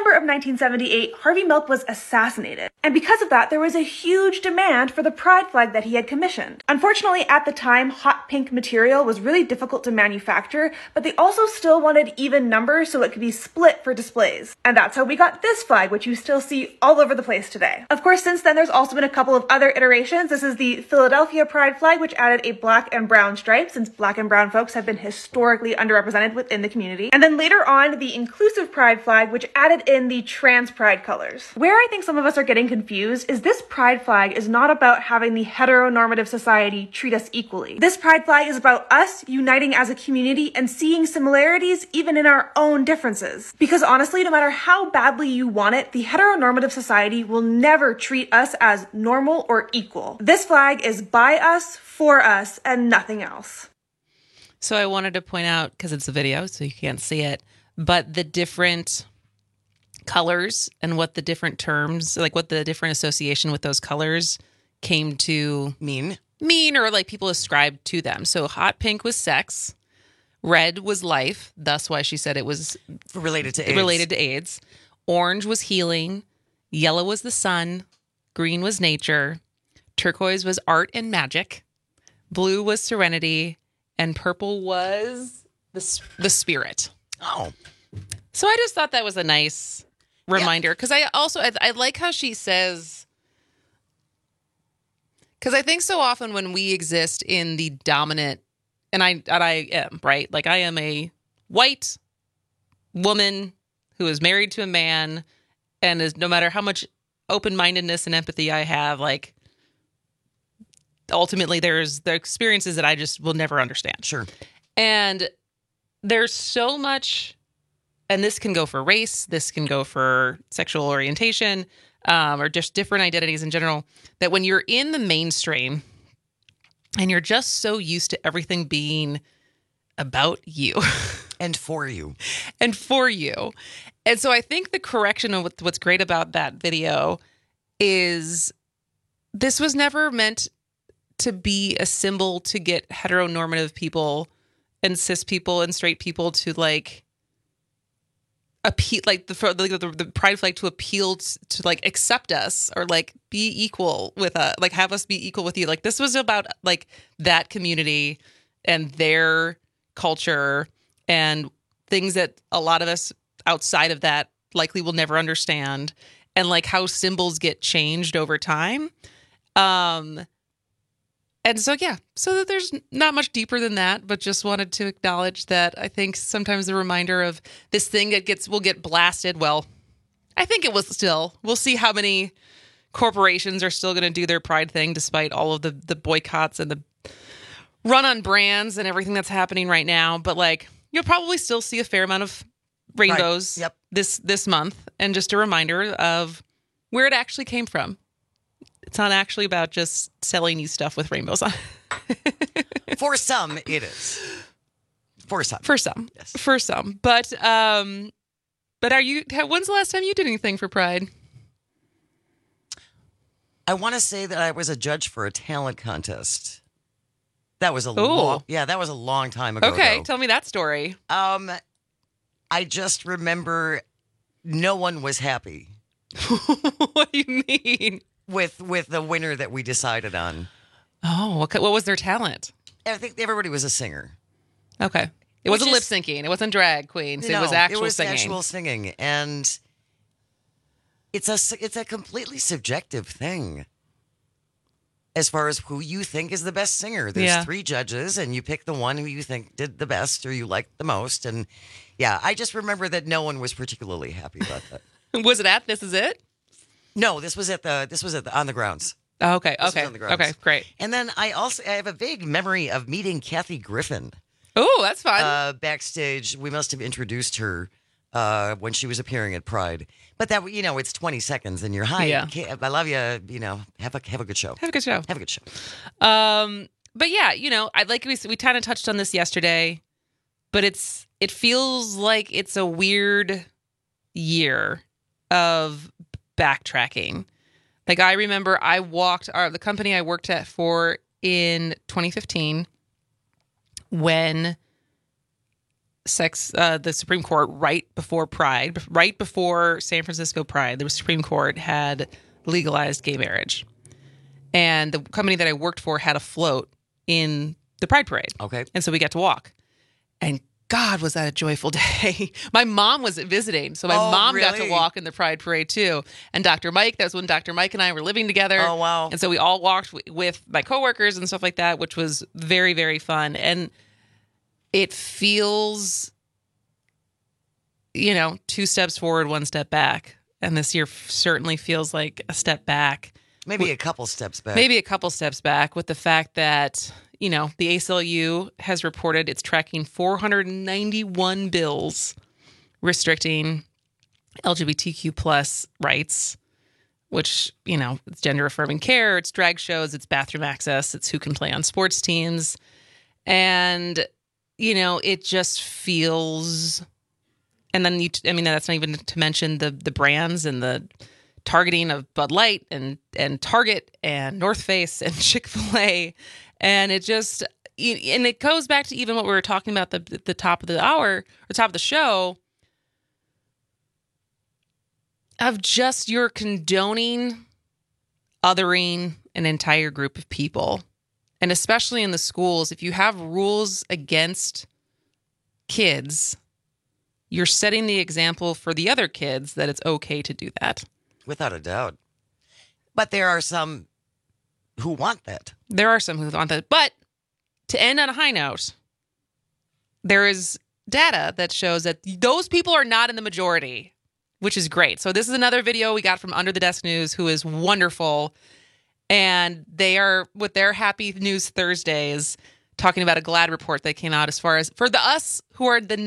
1978, Harvey Milk was assassinated. And because of that, there was a huge demand for the pride flag that he had commissioned. Unfortunately, at the time, hot pink material was really difficult to manufacture, but they also still wanted even numbers so it could be split for displays. And that's how we got this flag, which you still see all over the place today. Of course, since then, there's also been a couple of other iterations. This is the Philadelphia pride flag, which added a black and brown stripe, since black and brown folks have been historically underrepresented within the community. And then later on, the inclusive pride flag, which added in the trans pride colors. Where I think some of us are getting confused is this pride flag is not about having the heteronormative society treat us equally. This pride flag is about us uniting as a community and seeing similarities even in our own differences. Because honestly, no matter how badly you want it, the heteronormative society will never treat us as normal or equal. This flag is by us, for us, and nothing else. So I wanted to point out, because it's a video, so you can't see it, but the different colors and what the different terms, like what the different association with those colors came to mean, or like people ascribed to them. So hot pink was sex, red was life, thus why she said it was related to AIDS. Orange was healing, yellow was the sun, green was nature, turquoise was art and magic, blue was serenity, and purple was the spirit. Oh. So I just thought that was a nice reminder, because I like how she says, because I think so often when we exist in the dominant, and I am, right? Like I am a white woman who is married to a man, and is, no matter how much open-mindedness and empathy I have, like ultimately there's the experiences that I just will never understand. Sure. And there's so much, and this can go for race, this can go for sexual orientation, or just different identities in general, that when you're in the mainstream and you're just so used to everything being about you. And for you. And for you. And so I think the correction of what's great about that video is this was never meant to be a symbol to get heteronormative people and cis people and straight people to like appeal, like the pride flag to appeal to like accept us or like be equal with us, like have us be equal with you. Like this was about like that community and their culture and things that a lot of us outside of that likely will never understand, and like how symbols get changed over time. And so, yeah, so that there's not much deeper than that, but just wanted to acknowledge that I think sometimes the reminder of this thing that will get blasted. Well, I think it was still, we'll see how many corporations are still going to do their pride thing despite all of the boycotts and the run on brands and everything that's happening right now. But like, you'll probably still see a fair amount of rainbows this month. And just a reminder of where it actually came from. It's not actually about just selling you stuff with rainbows on it. For some, it is. For some. Yes. For some. But when's the last time you did anything for Pride? I want to say that I was a judge for a talent contest. That was a long time ago. Okay, though. Tell me that story. I just remember no one was happy. What do you mean? With the winner that we decided on. Oh, what was their talent? I think everybody was a singer. Okay. It wasn't lip syncing. It wasn't drag queens. No, it was actual singing. Actual singing. And it's a completely subjective thing as far as who you think is the best singer. There's 3 judges, and you pick the one who you think did the best or you liked the most. And yeah, I just remember that no one was particularly happy about that. Was it at This Is It? No, this was at On the Grounds. Oh, okay. On the Grounds. Okay, great. And then I have a vague memory of meeting Kathy Griffin. Oh, that's fun. Backstage, we must have introduced her when she was appearing at Pride. But that, it's 20 seconds and you're hi. Yeah. I love you. Have a good show. Have a good show. Have a good show. But yeah, I like we kind of touched on this yesterday, but it feels like it's a weird year of backtracking. Like I remember I walked the company I worked at for in 2015 when the Supreme Court right before Pride, right before San Francisco Pride, the Supreme Court had legalized gay marriage. And the company that I worked for had a float in the Pride Parade. Okay. And so we got to walk. And God, was that a joyful day. My mom was visiting, so my mom got to walk in the Pride Parade too. And Dr. Mike, that was when Dr. Mike and I were living together. Oh, wow. And so we all walked with my coworkers and stuff like that, which was very, very fun. And it feels, 2 steps forward, 1 step back. And this year certainly feels like a step back. Maybe a couple steps back. Maybe a couple steps back with the fact that, the ACLU has reported it's tracking 491 bills restricting LGBTQ plus rights, which, it's gender affirming care, it's drag shows, it's bathroom access, it's who can play on sports teams. And, it just feels, and then that's not even to mention the brands and the targeting of Bud Light and Target and North Face and Chick-fil-A. And it just, and it goes back to even what we were talking about at the top of the hour, or top of the show, of just you're condoning othering an entire group of people. And especially in the schools, if you have rules against kids, you're setting the example for the other kids that it's okay to do that. Without a doubt. But there are some who want that. There are some who want that. But to end on a high note, there is data that shows that those people are not in the majority, which is great. So this is another video we got from Under the Desk News, who is wonderful. And they are, with their Happy News Thursdays, talking about a GLAAD report that came out as far as, for us who are the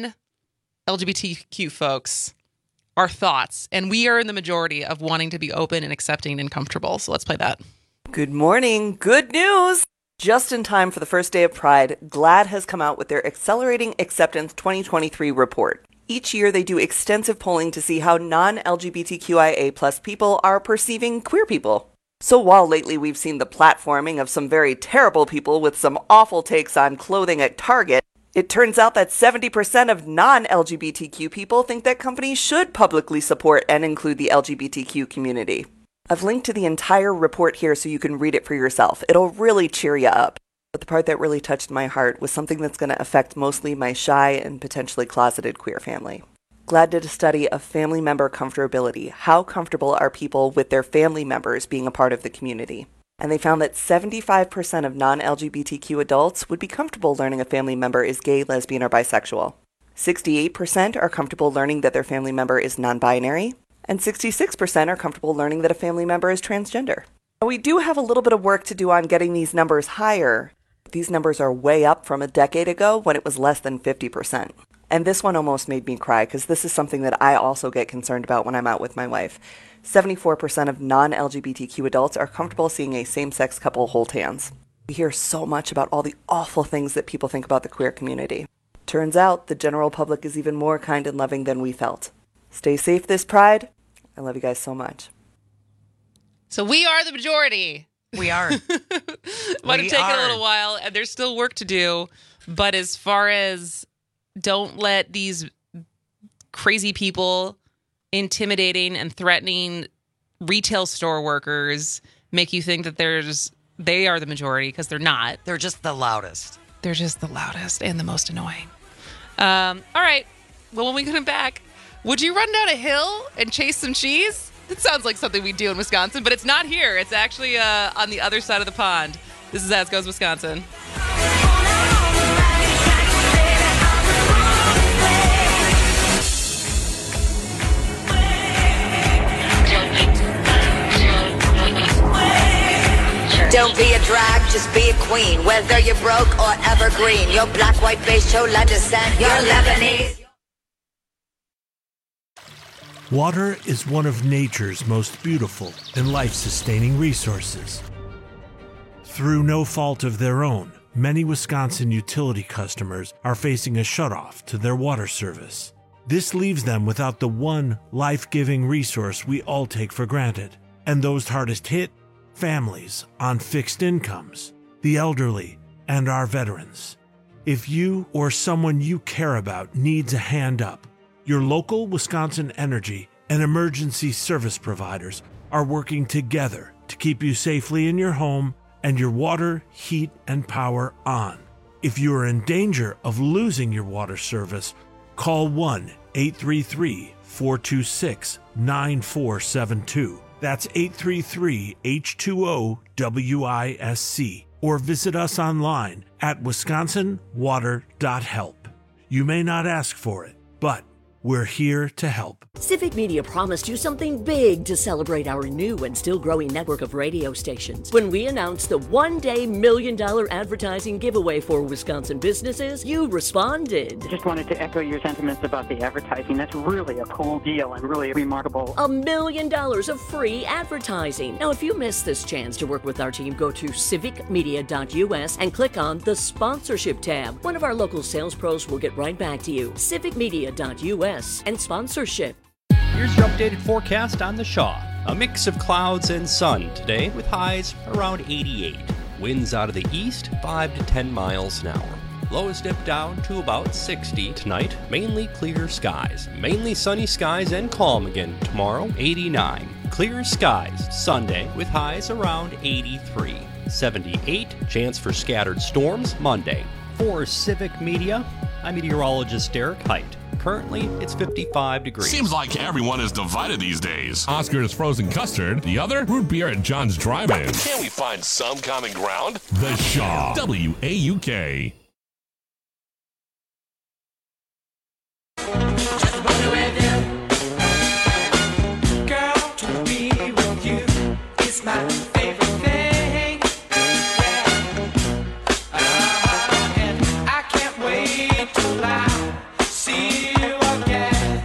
non-LGBTQ folks, our thoughts. And we are in the majority of wanting to be open and accepting and comfortable. So let's play that. Good morning. Good news. Just in time for the first day of Pride, GLAAD has come out with their Accelerating Acceptance 2023 report. Each year, they do extensive polling to see how non-LGBTQIA plus people are perceiving queer people. So while lately we've seen the platforming of some very terrible people with some awful takes on clothing at Target, it turns out that 70% of non-LGBTQ people think that companies should publicly support and include the LGBTQ community. I've linked to the entire report here so you can read it for yourself. It'll really cheer you up. But the part that really touched my heart was something that's going to affect mostly my shy and potentially closeted queer family. GLAAD did a study of family member comfortability. How comfortable are people with their family members being a part of the community? And they found that 75% of non-LGBTQ adults would be comfortable learning a family member is gay, lesbian, or bisexual. 68% are comfortable learning that their family member is non-binary. And 66% are comfortable learning that a family member is transgender. We do have a little bit of work to do on getting these numbers higher. These numbers are way up from a decade ago when it was less than 50%. And this one almost made me cry because this is something that I also get concerned about when I'm out with my wife. 74% of non-LGBTQ adults are comfortable seeing a same-sex couple hold hands. We hear so much about all the awful things that people think about the queer community. Turns out the general public is even more kind and loving than we felt. Stay safe this Pride. I love you guys so much. So we are the majority. We are. Might have taken a little while, and there's still work to do. But as far as don't let these crazy people intimidating and threatening retail store workers make you think that they are the majority, because they're not. They're just the loudest. They're just the loudest and the most annoying. All right. Well, when we come back, would you run down a hill and chase some cheese? That sounds like something we do in Wisconsin, but it's not here. It's actually on the other side of the pond. This is As Goes Wisconsin. Don't be a drag, just be a queen. Whether you're broke or evergreen, you're black, white, beige, chola descent, you're Lebanese. Water is one of nature's most beautiful and life-sustaining resources. Through no fault of their own, many Wisconsin utility customers are facing a shutoff to their water service. This leaves them without the one life-giving resource we all take for granted. And those hardest hit? Families on fixed incomes, the elderly, and our veterans. If you or someone you care about needs a hand up, your local Wisconsin Energy and emergency service providers are working together to keep you safely in your home and your water, heat, and power on. If you are in danger of losing your water service, call 1-833-426-9472. That's 833-H2O-WISC. Or visit us online at wisconsinwater.help. You may not ask for it, but we're here to help. Civic Media promised you something big to celebrate our new and still growing network of radio stations. When we announced the one-day $1 million advertising giveaway for Wisconsin businesses, you responded. Just wanted to echo your sentiments about the advertising. That's really a cool deal and really remarkable. $1 million of free advertising. Now, if you missed this chance to work with our team, go to civicmedia.us and click on the sponsorship tab. One of our local sales pros will get right back to you. civicmedia.us and sponsorship. Here's your updated forecast on the Shaw. A mix of clouds and sun today with highs around 88. Winds out of the east 5 to 10 miles an hour. Lows dip down to about 60 tonight. Mainly clear skies. Mainly sunny skies and calm again tomorrow. 89. Clear skies Sunday with highs around 83. 78. Chance for scattered storms Monday. For Civic Media, I'm meteorologist Derek Height. Currently, it's 55 degrees. Seems like everyone is divided these days. Oscar is frozen custard. The other, root beer at John's Drive-In. Can't we find some common ground? The Shaw. WAUK. Girl, to be with you is my favorite thing. And I can't wait till I see you again.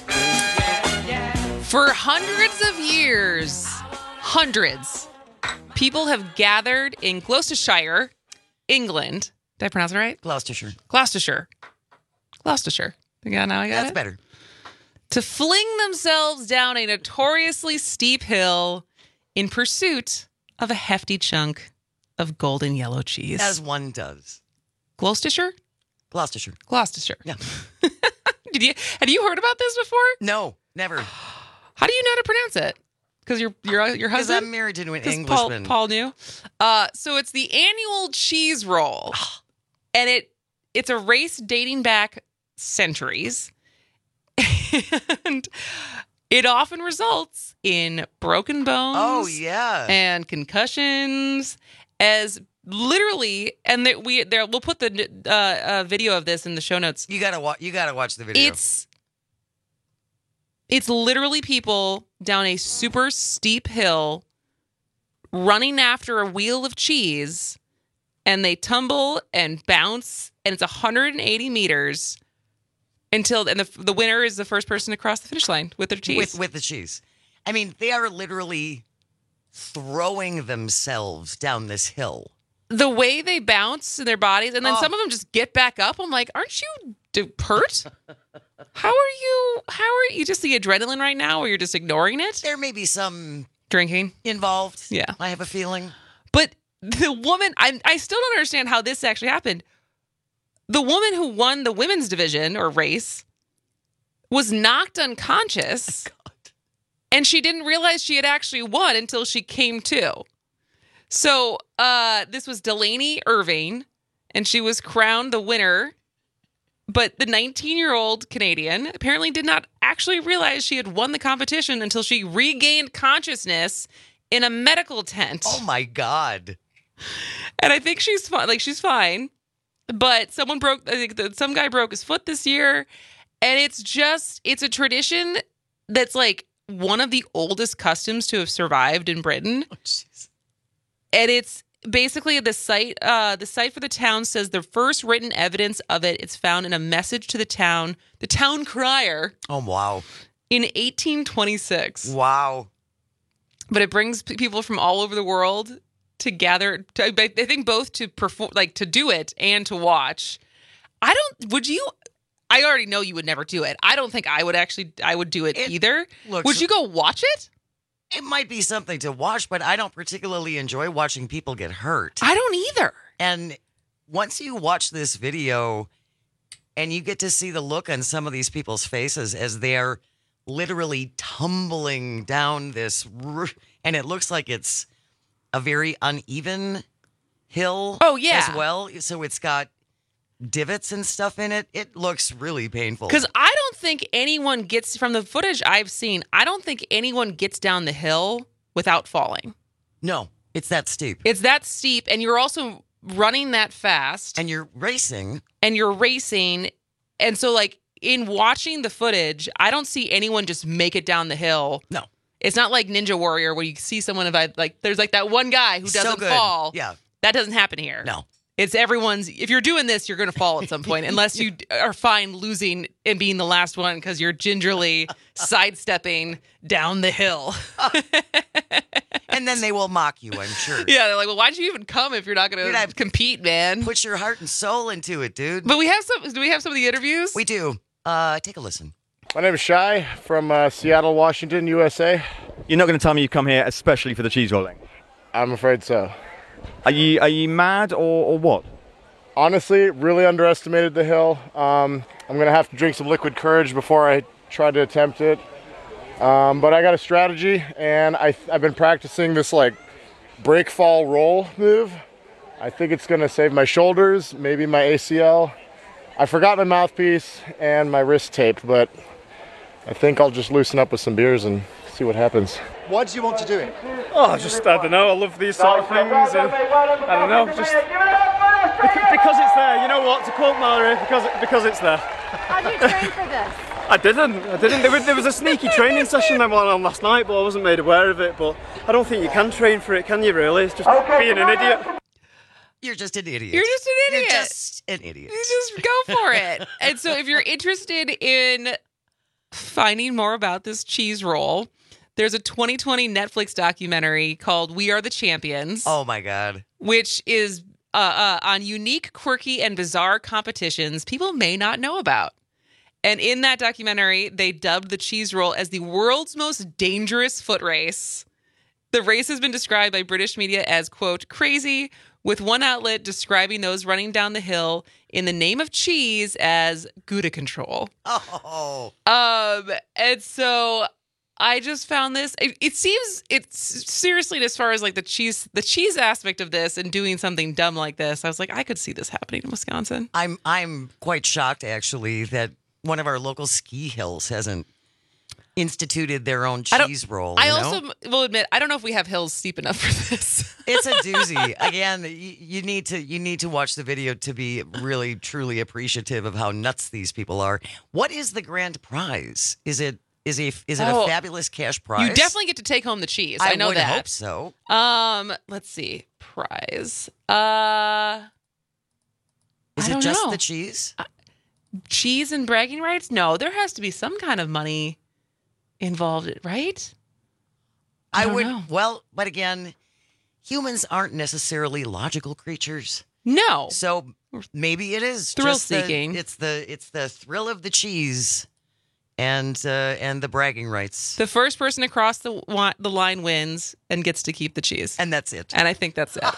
For hundreds of years, people have gathered in Gloucestershire, England. Did I pronounce it right? Gloucestershire. Yeah, now I got it. That's better. To fling themselves down a notoriously steep hill in pursuit of a hefty chunk of golden yellow cheese. As one does. Gloucestershire. Yeah. Had you heard about this before? No, never. How do you know how to pronounce it? Because your husband? Because I'm married to an Englishman. Paul knew. So it's the annual cheese roll, and it's a race dating back centuries, and it often results in broken bones. Oh yeah, and concussions. As literally, and we'll put the video of this in the show notes. You gotta watch the video. It's literally people down a super steep hill running after a wheel of cheese, and they tumble and bounce, and it's 180 meters until the winner is the first person to cross the finish line with their cheese. With the cheese. I mean, they are literally throwing themselves down this hill. The way they bounce in their bodies, and then some of them just get back up. I'm like, aren't you hurt? How are you just the adrenaline right now, or you're just ignoring it? There may be some drinking involved. Yeah. I have a feeling. But the woman, I still don't understand how this actually happened. The woman who won the women's division or race was knocked unconscious. Oh, God. And she didn't realize she had actually won until she came to. So this was Delaney Irving, and she was crowned the winner. But the 19-year-old Canadian apparently did not actually realize she had won the competition until she regained consciousness in a medical tent. Oh, my God. And I think she's fine. Like, she's fine. But some guy broke his foot this year. And it's a tradition that's like one of the oldest customs to have survived in Britain. Oh, jeez. And it's basically the site for the town says the first written evidence of it's found in a message to the town crier. Oh, wow. In 1826. Wow. But it brings people from all over the world to gather. I think both to perform, like to do it and to watch. I already know you would never do it. I don't think I would do it either. Would you go watch it? It might be something to watch, but I don't particularly enjoy watching people get hurt. I don't either. And once you watch this video and you get to see the look on some of these people's faces as they're literally tumbling down this, and it looks like it's a very uneven hill. Oh, yeah. As well. So it's got divots and stuff in it. It looks really painful. Because I don't think anyone gets, from the footage I've seen, I don't think anyone gets down the hill without falling. No, it's that steep. It's that steep, and you're also running that fast. And you're racing. And so, like, in watching the footage, I don't see anyone just make it down the hill. No. It's not like Ninja Warrior where you see someone, there's like that one guy who doesn't fall. Yeah. That doesn't happen here. No. It's if you're doing this, you're going to fall at some point, unless you are fine losing and being the last one because you're gingerly sidestepping down the hill. And then they will mock you, I'm sure. Yeah, they're like, well, why'd you even come if you're not going to compete, man? Put your heart and soul into it, dude. But do we have some of the interviews? We do. Take a listen. My name is Shai from Seattle, Washington, USA. You're not going to tell me you've come here especially for the cheese rolling? I'm afraid so. Are you mad or what? Honestly, really underestimated the hill. I'm going to have to drink some liquid courage before I try to attempt it. But I got a strategy, and I've been practicing this like break, fall, roll move. I think it's going to save my shoulders, maybe my ACL. I forgot my mouthpiece and my wrist tape, but I think I'll just loosen up with some beers and see what happens. Why do you want to do it? Oh, I don't know. I love these sort of things. And I don't know, just because it's there. You know what? To quote Mallory, because it's there. How do you train for this? I didn't. There was a sneaky training session that went on last night, but I wasn't made aware of it. But I don't think you can train for it, can you? Really? It's just being an idiot. You're just an idiot. You're just an idiot. You're just an idiot. You just go for it. And so if you're interested in finding more about this cheese roll, there's a 2020 Netflix documentary called We Are the Champions. Oh, my God. Which is on unique, quirky, and bizarre competitions people may not know about. And in that documentary, they dubbed the cheese roll as the world's most dangerous foot race. The race has been described by British media as, quote, crazy, with one outlet describing those running down the hill in the name of cheese as Gouda control. Oh. And so I just found this. It seems it's seriously, as far as like the cheese aspect of this and doing something dumb like this, I was like, I could see this happening in Wisconsin. I'm quite shocked actually that one of our local ski hills hasn't instituted their own cheese roll. I also will admit, I don't know if we have hills steep enough for this. It's a doozy. Again, you need to watch the video to be really truly appreciative of how nuts these people are. What is the grand prize? Is it a fabulous cash prize? You definitely get to take home the cheese. I know would that. Hope so. Let's see. Prize. Is it just the cheese? Cheese and bragging rights? No, there has to be some kind of money involved, right? I would know. Well, but again, humans aren't necessarily logical creatures. No. So maybe it is thrill seeking. It's the thrill of the cheese and the bragging rights. The first person across the line wins and gets to keep the cheese. And that's it. And I think that's it.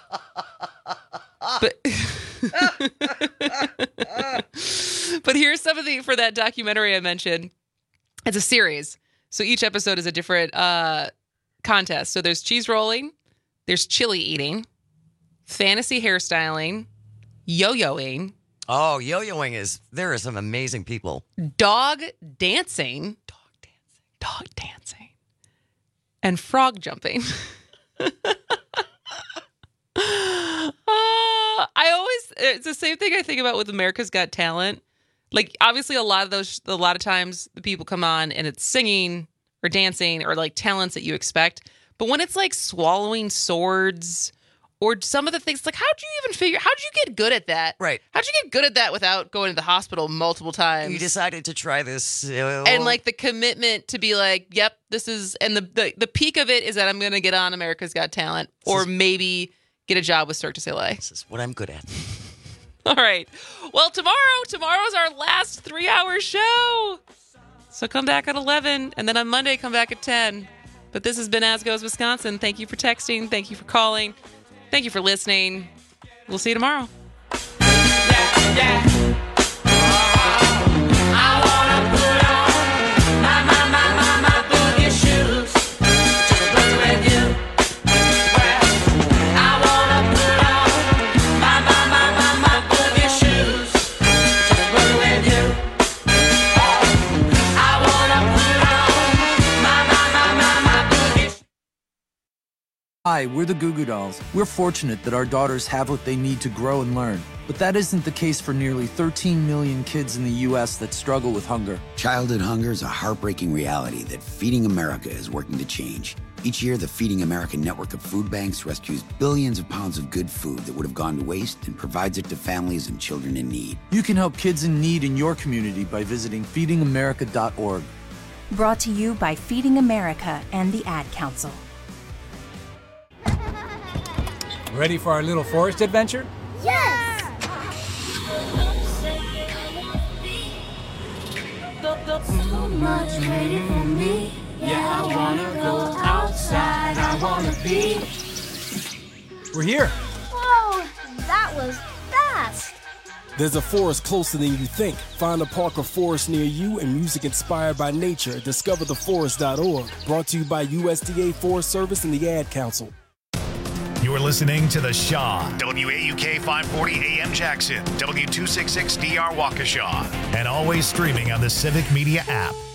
But here's some of for that documentary I mentioned. It's a series. So each episode is a different contest. So there's cheese rolling, there's chili eating, fantasy hairstyling, yo-yoing. Oh, yo-yoing there are some amazing people. Dog dancing. And frog jumping. It's the same thing I think about with America's Got Talent. Like, obviously, a lot of times the people come on and it's singing or dancing or like talents that you expect. But when it's like swallowing swords or some of the things, like, how'd you get good at that? Right. How'd you get good at that without going to the hospital multiple times? You decided to try this. And like the commitment to be like, yep, this is, and the peak of it is that I'm going to get on America's Got Talent or maybe get a job with Cirque du Soleil. This is what I'm good at. All right. Well, tomorrow's our last 3-hour show. So come back at 11, and then on Monday, come back at 10. But this has been As Goes Wisconsin. Thank you for texting. Thank you for calling. Thank you for listening. We'll see you tomorrow. Yeah. I wanna put on my boogie shoes. Just play with you. Well, I wanna put on my boogie shoes. Just play with you. I wanna put on my boogie. Hi, we're the Goo Goo Dolls. We're fortunate that our daughters have what they need to grow and learn. But that isn't the case for nearly 13 million kids in the U.S. that struggle with hunger. Childhood hunger is a heartbreaking reality that Feeding America is working to change. Each year, the Feeding America network of food banks rescues billions of pounds of good food that would have gone to waste and provides it to families and children in need. You can help kids in need in your community by visiting feedingamerica.org. Brought to you by Feeding America and the Ad Council. Ready for our little forest adventure? Yes! So much waiting for me. Yeah, I wanna go outside. I wanna be. We're here. Whoa, that was fast. There's a forest closer than you think. Find a park or forest near you and music inspired by nature at discovertheforest.org. Brought to you by USDA Forest Service and the Ad Council. You're listening to The Shaw, WAUK 540 AM Jackson, W266DR Waukesha, and always streaming on the Civic Media app.